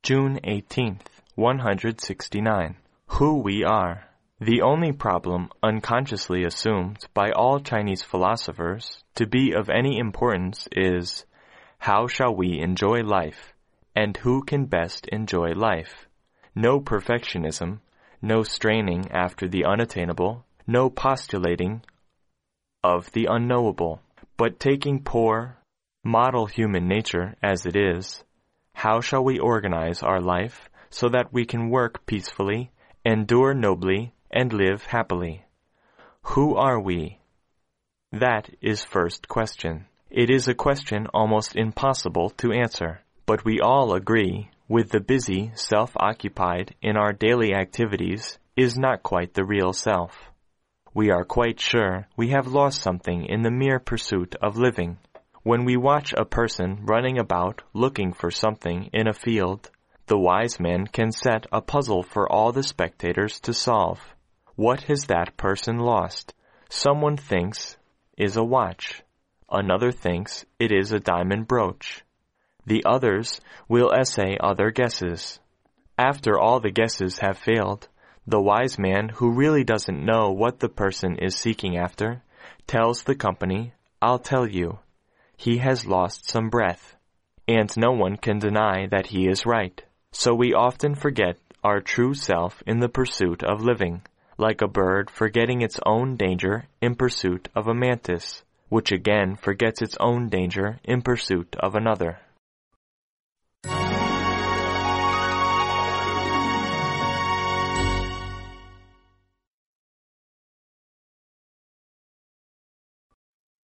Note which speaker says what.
Speaker 1: June 18th, 169. Who we are. The only problem unconsciously assumed by all Chinese philosophers to be of any importance is, how shall we enjoy life, and who can best enjoy life? No perfectionism, no straining after the unattainable, no postulating of the unknowable, but taking poor, model human nature as it is, how shall we organize our life so that we can work peacefully, endure nobly, and live happily? Who are we? That is first question. It is a question almost impossible to answer, but we all agree with the busy, self-occupied in our daily activities is not quite the real self. We are quite sure we have lost something in the mere pursuit of living. When we watch a person running about looking for something in a field, the wise man can set a puzzle for all the spectators to solve. What has that person lost? Someone thinks is a watch. Another thinks it is a diamond brooch. The others will essay other guesses. After all the guesses have failed, the wise man, who really doesn't know what the person is seeking after, tells the company, "I'll tell you. He has lost some breath." And no one can deny that he is right. So we often forget our true self in the pursuit of living, like a bird forgetting its own danger in pursuit of a mantis, which again forgets its own danger in pursuit of another.